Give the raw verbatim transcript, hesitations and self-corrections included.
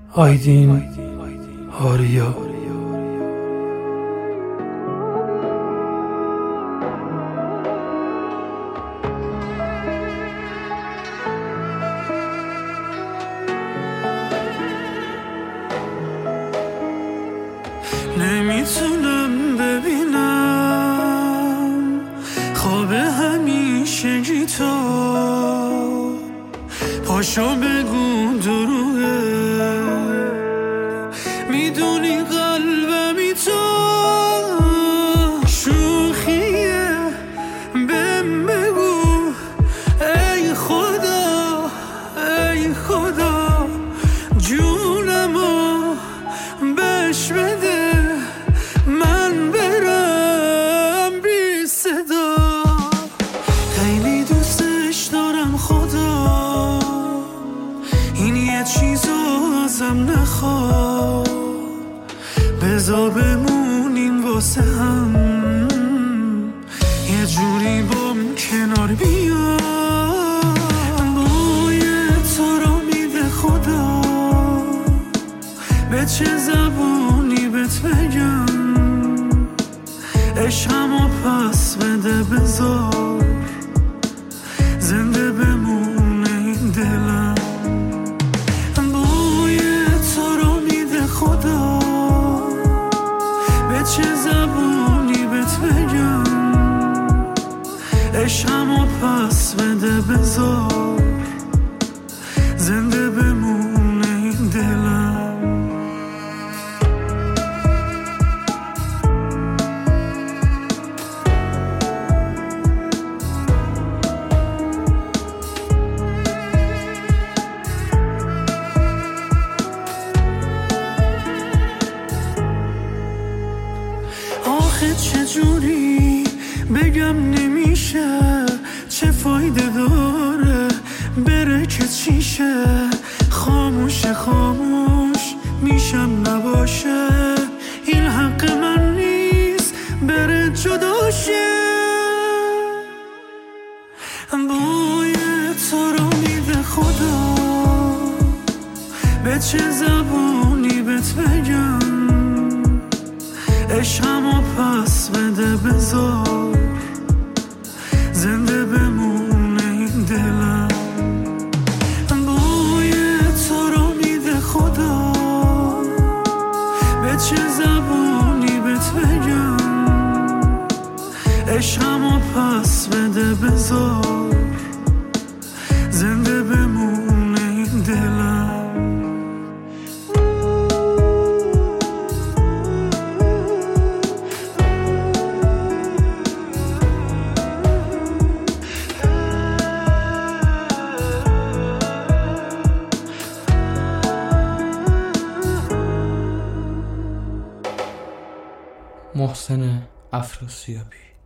آیدین آریا. نمیتونم ببینم خواب همیشگی تو، پاشو بگو دروغه، میدونی قلبمی تو شوخیه، بهم بگو ای خدا ای خدا جونمو بش بده، من برم بی صدا. خیلی دوستش دارم خدا، این یه چیزو ازم نخواد، بذار بمونیم واسه هم، یه جوری بام کنار بیا. بوی تو رو میده خدا، به چه زبونی بهت بگم، عشقمو پس بده، بذار زنده بمونه این دلم. بوی تو رو میده خدا، به چه زبونی بهت بگم، عشقمو پس بده، بذار زنده بمونه این دلم. آخه چجوری بگم نمیشه، چه فایده داره بره که چیشه، خاموش خاموش میشم نباشه، این حق من نیست بره جداشه. بوی تو رو میده خدا، به چه زبونی بهت بگم، عشقمو پس بده، بذار زنده بمونه این دلم. بوی تو رو میده خدا، به چه زبونی بهت بگم، عشقمو پس بده، بذار زنده بمونه این دلم. محسن افراسیابی.